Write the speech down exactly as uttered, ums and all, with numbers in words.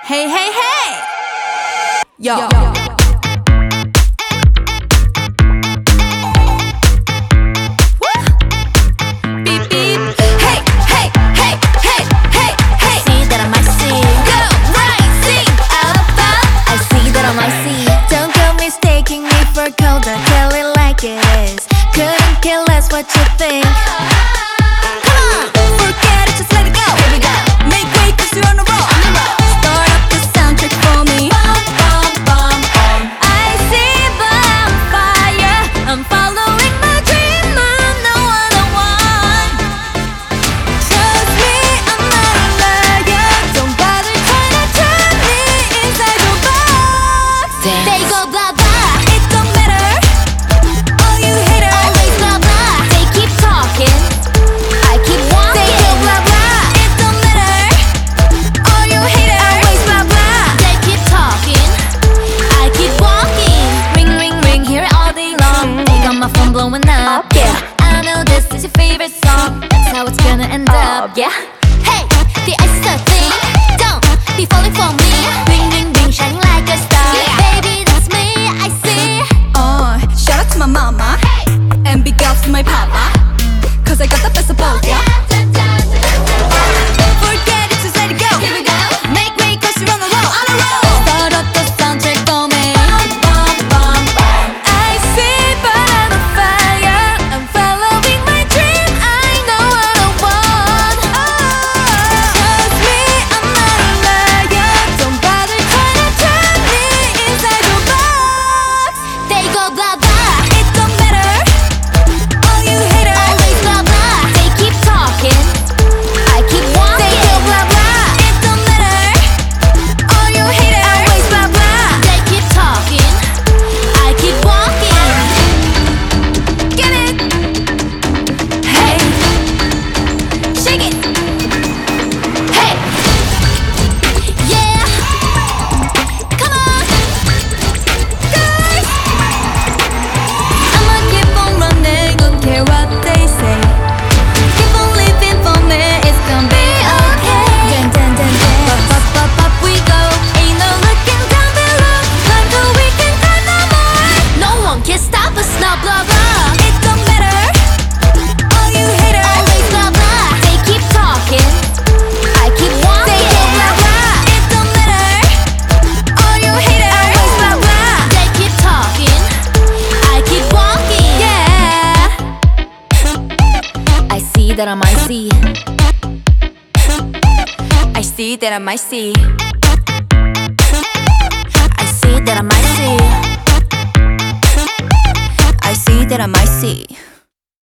Hey, hey, hey! Yo. Yo. Beep, beep. Hey, hey, hey, hey, hey, hey. See that I might see. Go, right, sing, up, up. I see that I might see. Don't go mistaking me for cold. I tell it like it is. Couldn't care less what you think. Come on, forget it, just let it go. Here we go. Make way, cause you're on a roll. On the roll. Start up the soundtrack for me. Bum, bum, bum, bum. I see but I'm fire. I'm following my dream. I'm the one I want. Trust me, I'm not a liar. Don't bother trying to turn me inside your box. Dance. They go blah blah. It don't matter. All you haters Always blah blah. They keep talking. I keep walking. They go blah blah. It don't matter. All you haters Always blah blah. They keep talking. I keep walking. Ring ring ring, hear it all day long. They got my phone blowing up. Yeah, I know this is your favorite song. That's how it's gonna end up. Yeah. Hey, the ice is a thing. Don't be falling for me. Ring ring ring, shining like a star. Baby, that's me. I see. Uh, shout out to my mama and big ups to my papa, cause I got the best of both, yeah. Forget it, just let it go. Here we go. Make way, cause you're on a roll. On a roll. Start up the soundtrack for me. I see but I'm on fire. I'm following my dream. I know what I want. Trust me, I'm not a liar. Don't bother trying to turn me inside your box. They go blah blah. It don't matter. All you haters Always blah blah. They keep talking. I keep walking. They go blah blah. It don't matter. All you haters Always blah blah. They keep talking. I keep walking. Get it. Hey, shake it. Hey, yeah. Come on, Guys, I'ma keep on running, don't care what they say. Keep on living for me, it's gonna be okay. dun dun dun Up, dun. up, up, up we go. Ain't no looking down below. Climb till we can climb no more. No one can stop us now, blah blah. It don't matter. All you haters Always blah blah. They keep talking. I keep walking. They go blah blah. It don't matter. All you haters Always blah blah. They keep talking. I keep walking. Yeah. I see that I might see. I see that I might see. I see that I might see. I see that I might see.